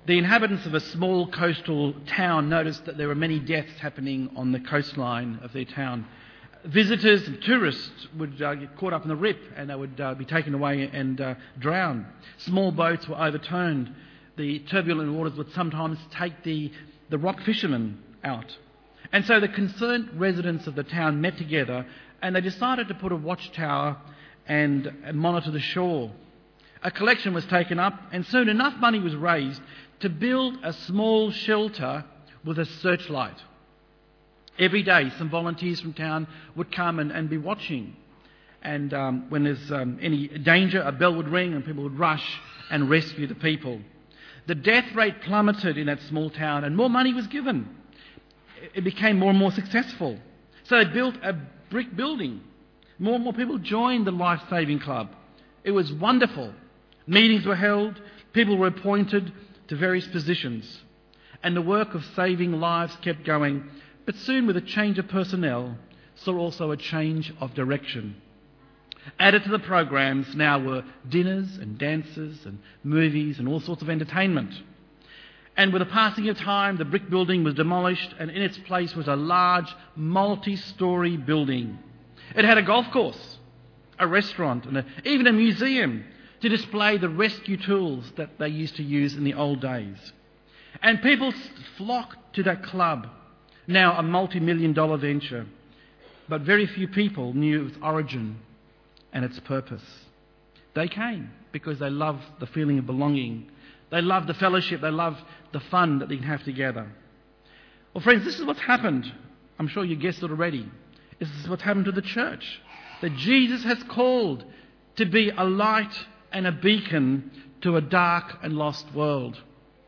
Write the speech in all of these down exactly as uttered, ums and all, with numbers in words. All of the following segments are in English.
The inhabitants of a small coastal town noticed that there were many deaths happening on the coastline of their town. Visitors and tourists would uh, get caught up in the rip and they would uh, be taken away and uh, drowned. Small boats were overturned. The turbulent waters would sometimes take the, the rock fishermen out. And so the concerned residents of the town met together and they decided to put a watchtower and, and monitor the shore. A collection was taken up and soon enough money was raised to build a small shelter with a searchlight. Every day some volunteers from town would come and, and be watching. And um, when there's um, any danger, a bell would ring and people would rush and rescue the people. The death rate plummeted in that small town and more money was given. It became more and more successful. So they built a brick building. More and more people joined the Life-Saving Club. It was wonderful. Meetings were held. People were appointed to various positions. And the work of saving lives kept going. But soon, with a change of personnel, saw also a change of direction. Added to the programs now were dinners and dances and movies and all sorts of entertainment. And with the passing of time, the brick building was demolished and in its place was a large multi-storey building. It had a golf course, a restaurant and a, even a museum to display the rescue tools that they used to use in the old days. And people flocked to that club, now a multi-million dollar venture. But very few people knew its origin and its purpose. They came because they loved the feeling of belonging. They loved the fellowship. They loved the fun that they can have together. Well, friends, this is what's happened. I'm sure you guessed it already. This is what's happened to the church. That Jesus has called to be a light and a beacon to a dark and lost world.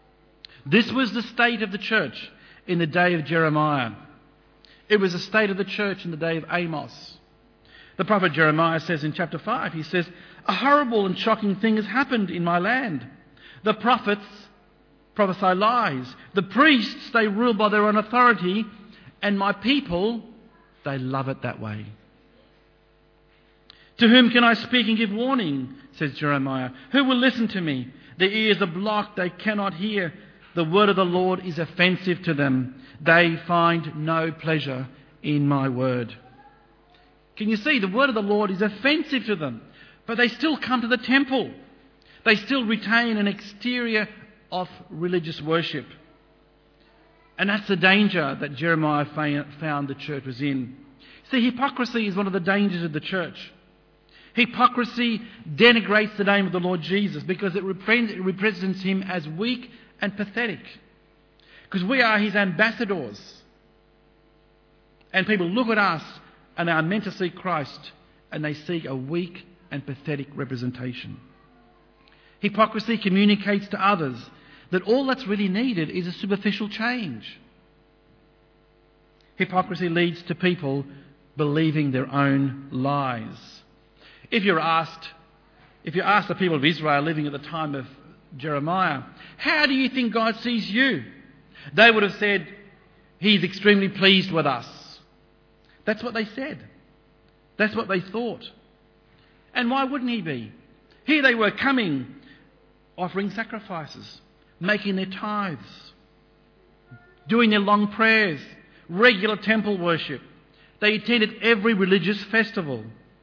This was the state of the church in the day of Jeremiah. It was the state of the church in the day of Amos. The prophet Jeremiah says in chapter five, he says, "A horrible and shocking thing has happened in my land. The prophets prophesy lies. The priests, they rule by their own authority. And my people, they love it that way. To whom can I speak and give warning?" says Jeremiah. "Who will listen to me? Their ears are blocked, they cannot hear. The word of the Lord is offensive to them. They find no pleasure in my word." Can you see? The word of the Lord is offensive to them. But they still come to the temple. They still retain an exterior of religious worship. And that's the danger that Jeremiah found the church was in. See, hypocrisy is one of the dangers of the church. Hypocrisy denigrates the name of the Lord Jesus because it represents him as weak and pathetic. Because we are his ambassadors. And people look at us and they are meant to see Christ and they seek a weak and pathetic representation. Hypocrisy communicates to others that all that's really needed is a superficial change. Hypocrisy leads to people believing their own lies. If you're asked, if you ask the people of Israel living at the time of Jeremiah, "How do you think God sees you?" they would have said, "He's extremely pleased with us." That's what they said. That's what they thought. And why wouldn't he be? Here they were coming, offering sacrifices, making their tithes, doing their long prayers, regular temple worship. They attended every religious festival.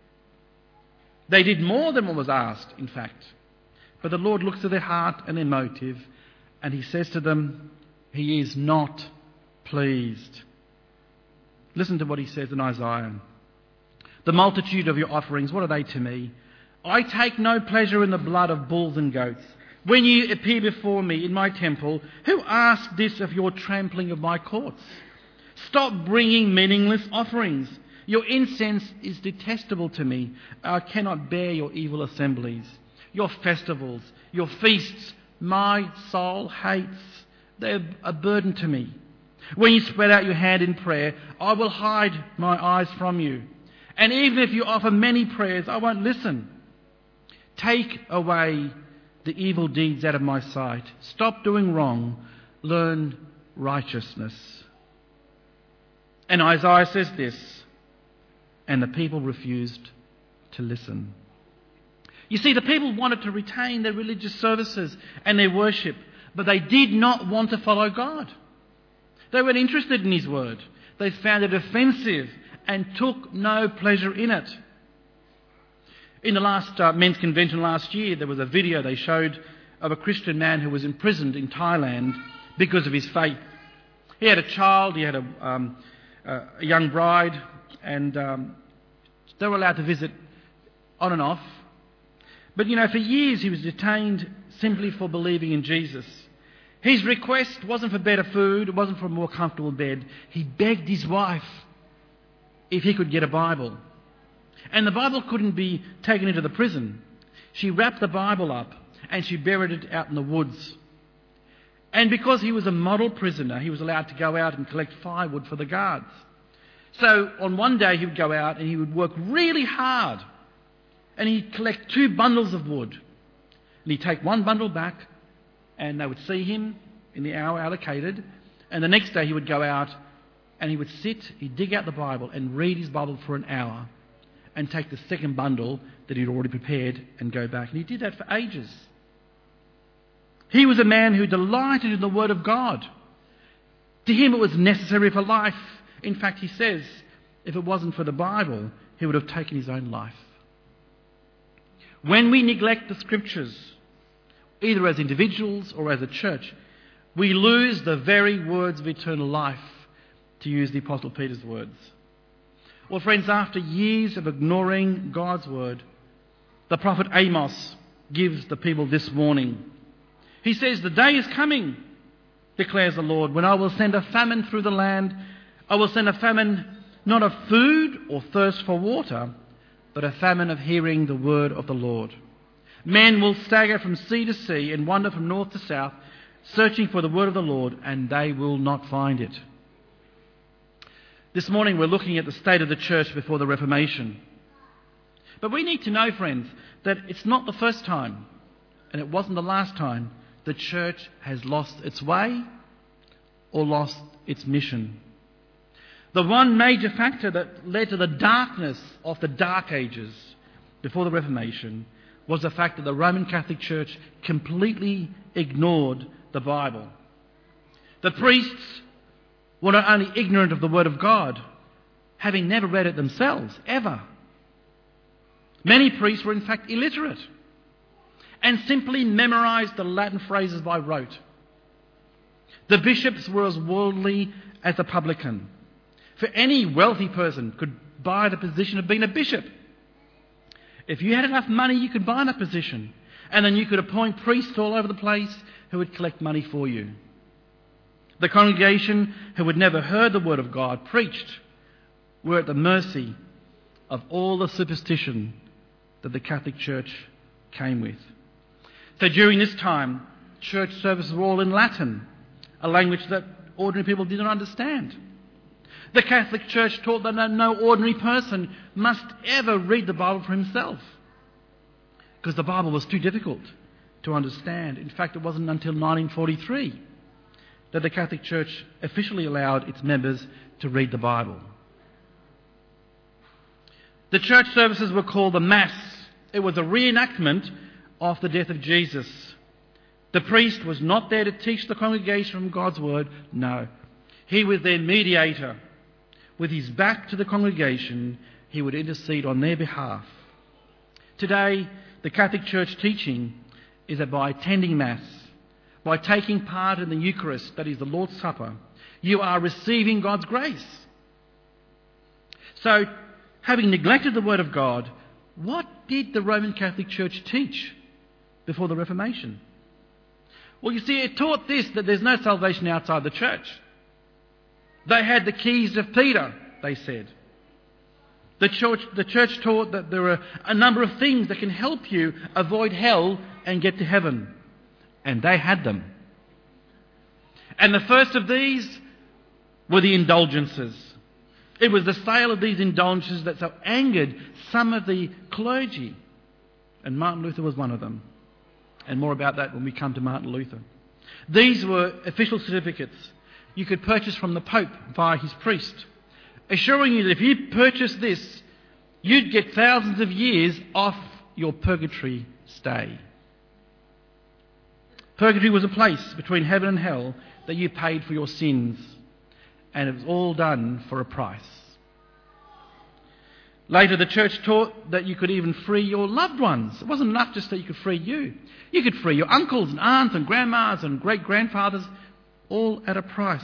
They did more than what was asked, in fact. But the Lord looks at their heart and their motive, and he says to them, he is not pleased. Listen to what he says in Isaiah. "The multitude of your offerings, what are they to me? I take no pleasure in the blood of bulls and goats. When you appear before me in my temple, who asked this of your trampling of my courts? Stop bringing meaningless offerings. Your incense is detestable to me. I cannot bear your evil assemblies. Your festivals, your feasts, my soul hates. They are a burden to me. When you spread out your hand in prayer, I will hide my eyes from you. And even if you offer many prayers, I won't listen. Take away the evil deeds out of my sight. Stop doing wrong. Learn righteousness." And Isaiah says this, and the people refused to listen. You see, the people wanted to retain their religious services and their worship, but they did not want to follow God. They weren't interested in his word. They found it offensive and took no pleasure in it. In the last uh, men's convention last year, there was a video they showed of a Christian man who was imprisoned in Thailand because of his faith. He had a child, he had a, um, a young bride, and um, they were allowed to visit on and off. But, you know, for years he was detained simply for believing in Jesus. His request wasn't for better food, it wasn't for a more comfortable bed. He begged his wife if he could get a Bible. And the Bible couldn't be taken into the prison. She wrapped the Bible up and she buried it out in the woods. And because he was a model prisoner, he was allowed to go out and collect firewood for the guards. So on one day he would go out and he would work really hard. And he'd collect two bundles of wood. And he'd take one bundle back and they would see him in the hour allocated. And the next day he would go out and he would sit, he'd dig out the Bible and read his Bible for an hour and take the second bundle that he'd already prepared and go back. And he did that for ages. He was a man who delighted in the Word of God. To him it was necessary for life. In fact, he says, if it wasn't for the Bible, he would have taken his own life. When we neglect the Scriptures, either as individuals or as a church, we lose the very words of eternal life, to use the Apostle Peter's words. Well, friends, after years of ignoring God's word, the prophet Amos gives the people this warning. He says, "The day is coming, declares the Lord, when I will send a famine through the land. I will send a famine not of food or thirst for water, but a famine of hearing the word of the Lord. Men will stagger from sea to sea and wander from north to south, searching for the word of the Lord, and they will not find it." This morning we're looking at the state of the church before the Reformation. But we need to know, friends, that it's not the first time, and it wasn't the last time, the church has lost its way or lost its mission. The one major factor that led to the darkness of the Dark Ages before the Reformation was the fact that the Roman Catholic Church completely ignored the Bible. The priests were not only ignorant of the Word of God, having never read it themselves, ever. Many priests were in fact illiterate and simply memorized the Latin phrases by rote. The bishops were as worldly as a publican. For any wealthy person could buy the position of being a bishop. If you had enough money, you could buy that position. And then you could appoint priests all over the place who would collect money for you. The congregation who had never heard the word of God preached were at the mercy of all the superstition that the Catholic Church came with. So during this time, church services were all in Latin, a language that ordinary people did not understand. The Catholic Church taught that no ordinary person must ever read the Bible for himself, because the Bible was too difficult to understand. In fact, it wasn't until nineteen forty-three that the Catholic Church officially allowed its members to read the Bible. The church services were called the Mass. It was a reenactment of the death of Jesus. The priest was not there to teach the congregation from God's word. No. He was their mediator. With his back to the congregation, he would intercede on their behalf. Today, the Catholic Church teaching is that by attending Mass, by taking part in the Eucharist, that is the Lord's Supper, you are receiving God's grace. So, having neglected the Word of God, what did the Roman Catholic Church teach before the Reformation? Well, you see, it taught this, that there's no salvation outside the church. They had the keys of Peter, they said. The church, the church taught that there are a number of things that can help you avoid hell and get to heaven. And they had them. And the first of these were the indulgences. It was the sale of these indulgences that so angered some of the clergy. And Martin Luther was one of them. And more about that when we come to Martin Luther. These were official certificates you could purchase from the Pope via his priest, assuring you that if you purchased this, you'd get thousands of years off your purgatory stay. Purgatory was a place between heaven and hell that you paid for your sins, and it was all done for a price. Later, the church taught that you could even free your loved ones. It wasn't enough just that you could free you. You could free your uncles and aunts and grandmas and great-grandfathers, all at a price.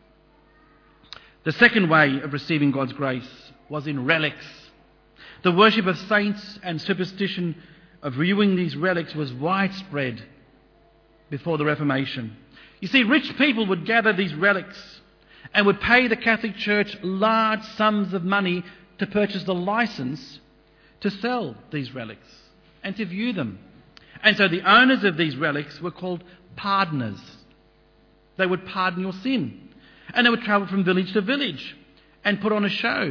The second way of receiving God's grace was in relics. The worship of saints and superstition of viewing these relics was widespread before the Reformation. You see, rich people would gather these relics and would pay the Catholic Church large sums of money to purchase the license to sell these relics and to view them. And so the owners of these relics were called pardoners. They would pardon your sin. And they would travel from village to village and put on a show.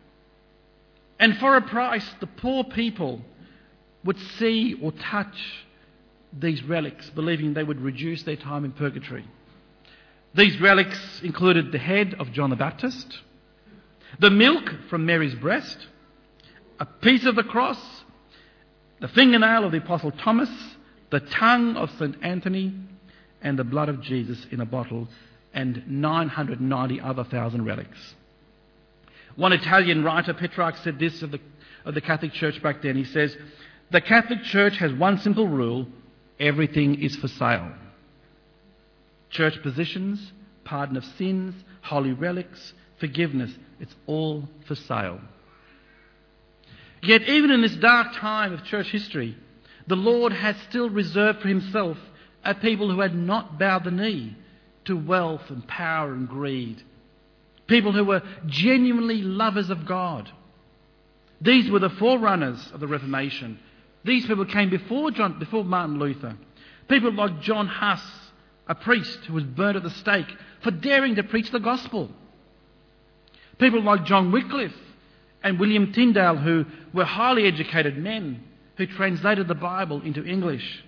And for a price, the poor people would see or touch these relics, believing they would reduce their time in purgatory. These relics included the head of John the Baptist, the milk from Mary's breast, a piece of the cross, the fingernail of the Apostle Thomas, the tongue of Saint Anthony, and the blood of Jesus in a bottle, and nine hundred ninety other thousand relics. One Italian writer, Petrarch, said this of the, of the Catholic Church back then. He says, "The Catholic Church has one simple rule: everything is for sale. Church positions, pardon of sins, holy relics, forgiveness, it's all for sale." Yet even in this dark time of church history, the Lord has still reserved for himself a people who had not bowed the knee to wealth and power and greed. People who were genuinely lovers of God. These were the forerunners of the Reformation. These people came before John, before Martin Luther. People like John Huss, a priest who was burnt at the stake for daring to preach the gospel. People like John Wycliffe and William Tyndale, who were highly educated men who translated the Bible into English.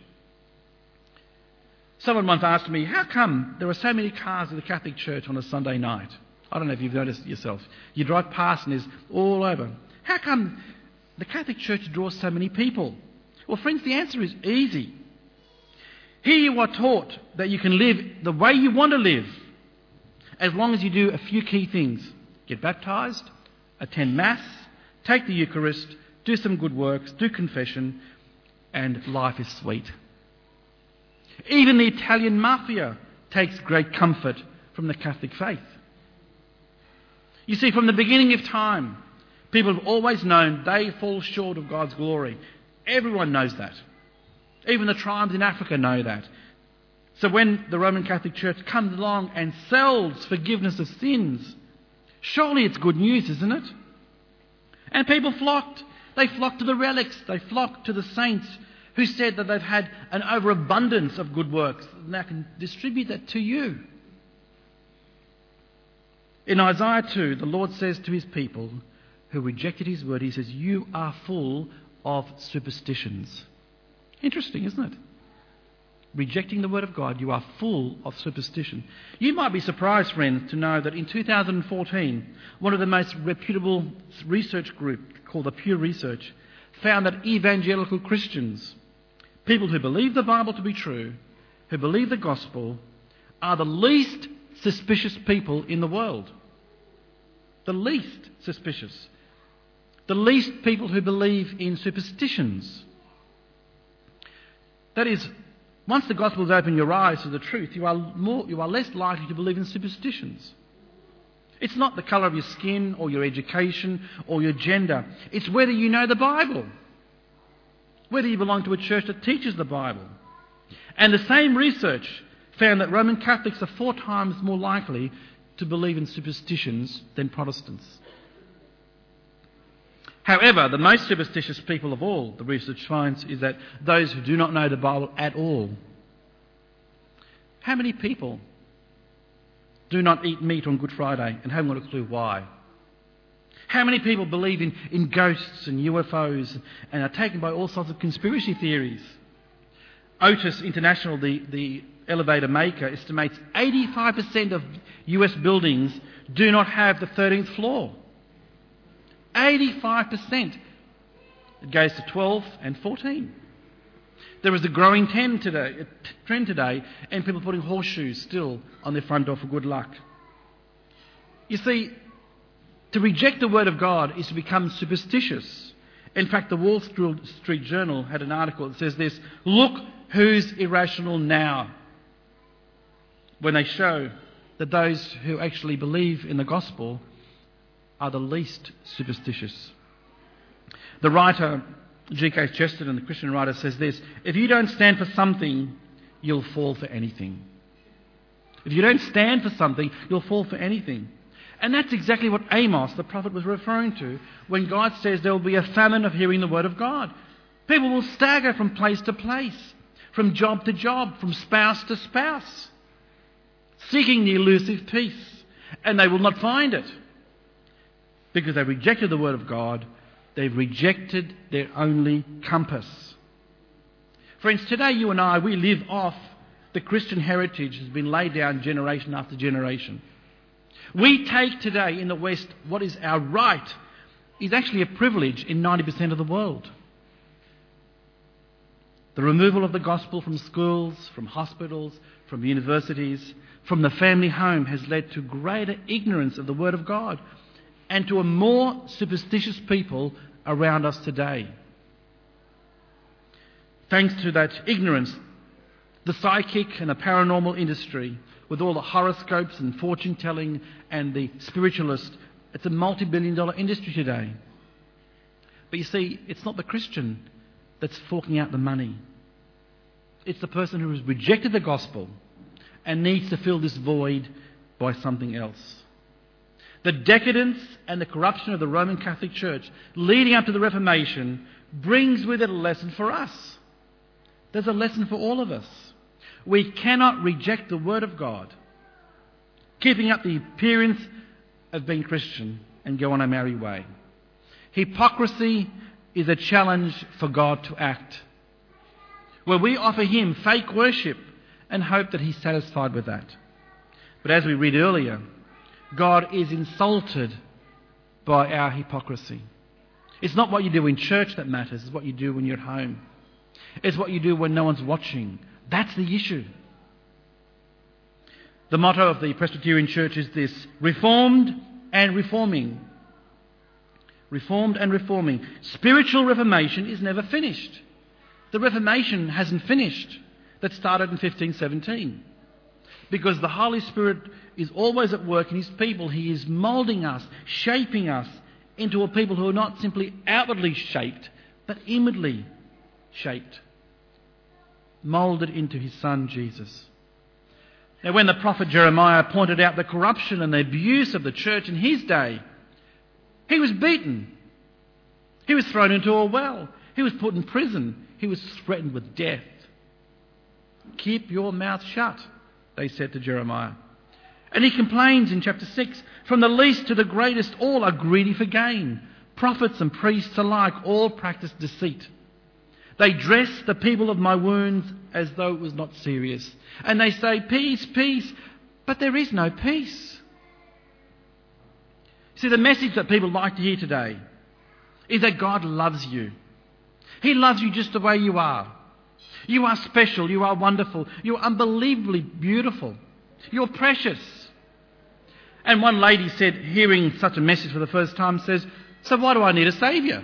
Someone once asked me, how come there are so many cars at the Catholic Church on a Sunday night? I don't know if you've noticed it yourself. You drive past and there's all over. How come the Catholic Church draws so many people? Well, friends, the answer is easy. Here you are taught that you can live the way you want to live as long as you do a few key things. Get baptised, attend Mass, take the Eucharist, do some good works, do confession, and life is sweet. Even the Italian mafia takes great comfort from the Catholic faith. You see, from the beginning of time, people have always known they fall short of God's glory. Everyone knows that. Even the tribes in Africa know that. So when the Roman Catholic Church comes along and sells forgiveness of sins, surely it's good news, isn't it? And people flocked. They flocked to the relics. They flocked to the saints who said that they've had an overabundance of good works and they can distribute that to you. In Isaiah two, the Lord says to his people who rejected his word, he says, "You are full of superstitions." Interesting, isn't it? Rejecting the word of God, you are full of superstition. You might be surprised, friends, to know that in two thousand fourteen, one of the most reputable research groups, called the Pew Research, found that evangelical Christians, people who believe the Bible to be true, who believe the gospel, are the least suspicious people in the world. The least suspicious. The least people who believe in superstitions. That is, once the gospel has opened your eyes to the truth, you are more, you are less likely to believe in superstitions. It's not the colour of your skin or your education or your gender. It's whether you know the Bible. Whether you belong to a church that teaches the Bible. And the same research found that Roman Catholics are four times more likely to believe in superstitions than Protestants. However, the most superstitious people of all, the research finds, is that those who do not know the Bible at all. How many people do not eat meat on Good Friday and haven't got a clue why? How many people believe in, in ghosts and U F Os and are taken by all sorts of conspiracy theories? Otis International, the, the elevator maker, estimates eighty-five percent of U S buildings do not have the thirteenth floor. eighty-five percent. It goes to twelve and fourteen. There is a growing trend today, trend today and people putting horseshoes still on their front door for good luck. You see, to reject the Word of God is to become superstitious. In fact, the Wall Street Journal had an article that says this: look who's irrational now, when they show that those who actually believe in the gospel are the least superstitious. The writer G K Chesterton, the Christian writer, says this: if you don't stand for something, you'll fall for anything. If you don't stand for something, you'll fall for anything. And that's exactly what Amos, the prophet, was referring to when God says there will be a famine of hearing the word of God. People will stagger from place to place, from job to job, from spouse to spouse, seeking the elusive peace, and they will not find it because they rejected the word of God. They've rejected their only compass. Friends, today you and I, we live off the Christian heritage that has been laid down generation after generation. We take today in the West what is our right is actually a privilege in ninety percent of the world. The removal of the gospel from schools, from hospitals, from universities, from the family home has led to greater ignorance of the Word of God and to a more superstitious people around us today. Thanks to that ignorance, the psychic and the paranormal industry, with all the horoscopes and fortune-telling and the spiritualist, it's a multi-billion dollar industry today. But you see, it's not the Christian that's forking out the money. It's the person who has rejected the gospel and needs to fill this void by something else. The decadence and the corruption of the Roman Catholic Church leading up to the Reformation brings with it a lesson for us. There's a lesson for all of us. We cannot reject the Word of God, keeping up the appearance of being Christian, and go on our merry way. Hypocrisy is a challenge for God to act, where we offer Him fake worship and hope that He's satisfied with that. But as we read earlier, God is insulted by our hypocrisy. It's not what you do in church that matters, it's what you do when you're at home. It's what you do when no one's watching. That's the issue. The motto of the Presbyterian Church is this: reformed and reforming. Reformed and reforming. Spiritual reformation is never finished. The Reformation hasn't finished. That started in fifteen seventeen. Because the Holy Spirit is always at work in His people. He is moulding us, shaping us into a people who are not simply outwardly shaped, but inwardly shaped, moulded into His Son Jesus. Now, when the prophet Jeremiah pointed out the corruption and the abuse of the church in his day, he was beaten. He was thrown into a well. He was put in prison. He was threatened with death. Keep your mouth shut, they said to Jeremiah. And he complains in chapter six, from the least to the greatest, all are greedy for gain. Prophets and priests alike all practice deceit. They dress the people of my wounds as though it was not serious. And they say, peace, peace, but there is no peace. See, the message that people like to hear today is that God loves you. He loves you just the way you are. You are special, you are wonderful, you are unbelievably beautiful. You're precious. And one lady said, hearing such a message for the first time, says, so why do I need a saviour?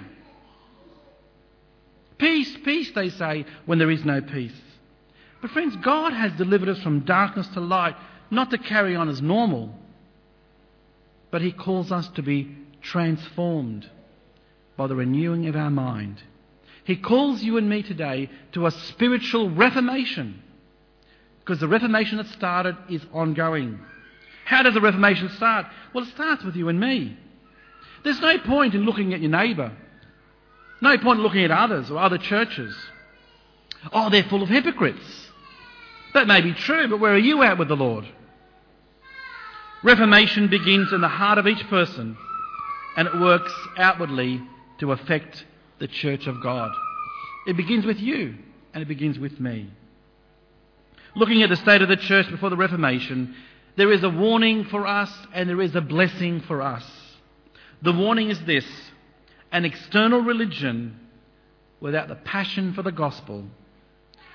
Peace, peace, they say, when there is no peace. But friends, God has delivered us from darkness to light, not to carry on as normal, but He calls us to be transformed by the renewing of our mind. He calls you and me today to a spiritual reformation, because the reformation that started is ongoing. How does the reformation start? Well, it starts with you and me. There's no point in looking at your neighbour. No point in looking at others or other churches. Oh, they're full of hypocrites. That may be true, but where are you at with the Lord? Reformation begins in the heart of each person, and it works outwardly to affect the church of God. It begins with you, and it begins with me. Looking at the state of the church before the Reformation, there is a warning for us and there is a blessing for us. The warning is this: an external religion without the passion for the gospel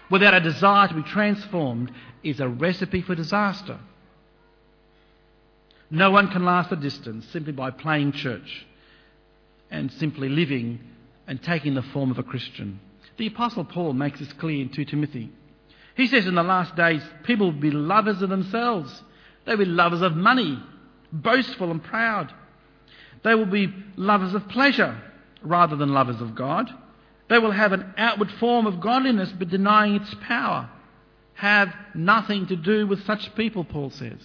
without a desire to be transformed, is a recipe for disaster. No one can last a distance simply by playing church and simply living and taking the form of a Christian. The Apostle Paul makes this clear in Second Timothy. He says in the last days, people will be lovers of themselves. They will be lovers of money, boastful and proud. They will be lovers of pleasure rather than lovers of God. They will have an outward form of godliness but denying its power. Have nothing to do with such people, Paul says.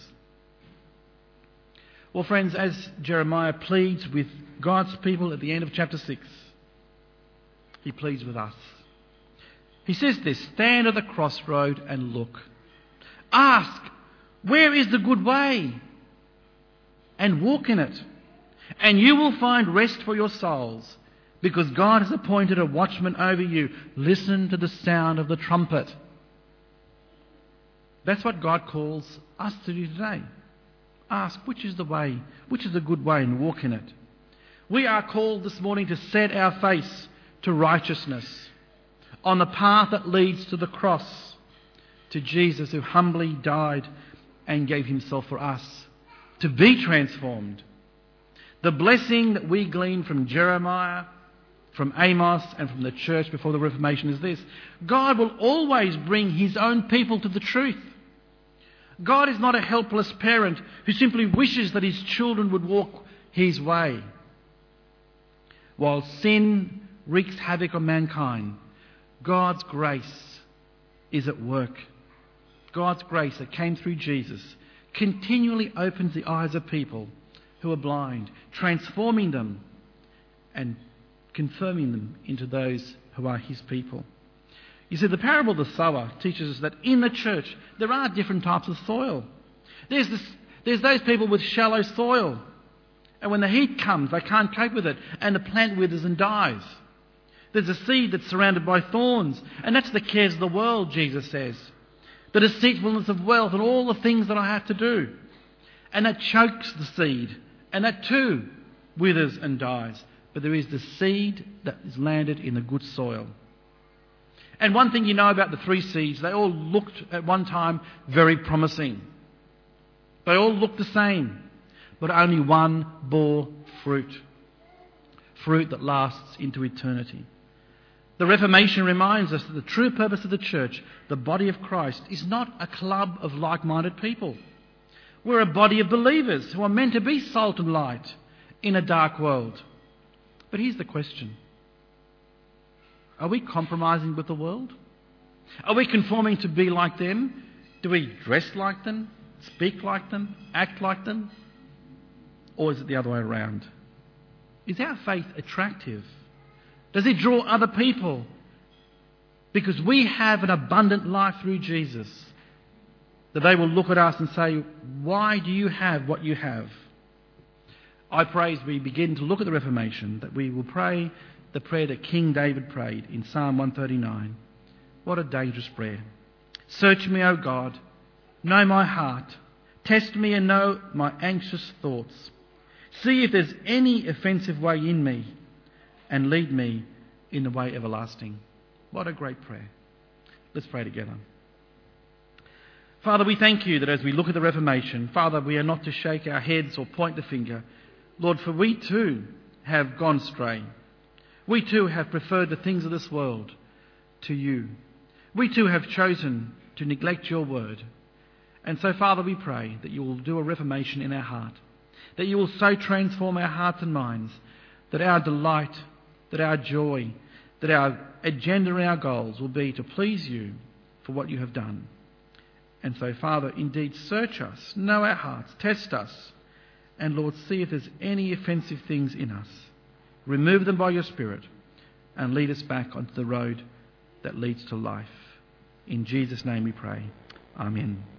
Well, friends, as Jeremiah pleads with God's people at the end of chapter six, he pleads with us. He says this, stand at the crossroad and look. Ask, where is the good way? And walk in it. And you will find rest for your souls, because God has appointed a watchman over you. Listen to the sound of the trumpet. That's what God calls us to do today. Ask, which is the way, which is the good way, and walk in it. We are called this morning to set our face to righteousness, on the path that leads to the cross, to Jesus who humbly died and gave himself for us, to be transformed. The blessing that we glean from Jeremiah, from Amos and from the church before the Reformation is this: God will always bring his own people to the truth. God is not a helpless parent who simply wishes that his children would walk his way. While sin wreaks havoc on mankind, God's grace is at work. God's grace that came through Jesus continually opens the eyes of people who are blind, transforming them and confirming them into those who are his people. You see, the parable of the sower teaches us that in the church there are different types of soil. There's, this, there's those people with shallow soil, and when the heat comes they can't cope with it and the plant withers and dies. There's a seed that's surrounded by thorns, and that's the cares of the world, Jesus says. The deceitfulness of wealth and all the things that I have to do. And that chokes the seed, and that too withers and dies. But there is the seed that is landed in the good soil. And one thing you know about the three seeds, they all looked at one time very promising. They all looked the same, but only one bore fruit. Fruit that lasts into eternity. The Reformation reminds us that the true purpose of the church, the body of Christ, is not a club of like-minded people. We're a body of believers who are meant to be salt and light in a dark world. But here's the question. Are we compromising with the world? Are we conforming to be like them? Do we dress like them, speak like them, act like them? Or is it the other way around? Is our faith attractive? Does it draw other people? Because we have an abundant life through Jesus, that they will look at us and say, why do you have what you have? I pray as we begin to look at the Reformation that we will pray the prayer that King David prayed in Psalm one thirty-nine. What a dangerous prayer. Search me, O God, know my heart. Test me and know my anxious thoughts. See if there's any offensive way in me, and lead me in the way everlasting. What a great prayer. Let's pray together. Father, we thank you that as we look at the Reformation, Father, we are not to shake our heads or point the finger. Lord, for we too have gone astray. We too have preferred the things of this world to you. We too have chosen to neglect your word. And so, Father, we pray that you will do a reformation in our heart, that you will so transform our hearts and minds that our delight, that our joy, that our agenda and our goals will be to please you for what you have done. And so, Father, indeed search us, know our hearts, test us, and Lord, see if there's any offensive things in us. Remove them by your Spirit and lead us back onto the road that leads to life. In Jesus' name we pray. Amen.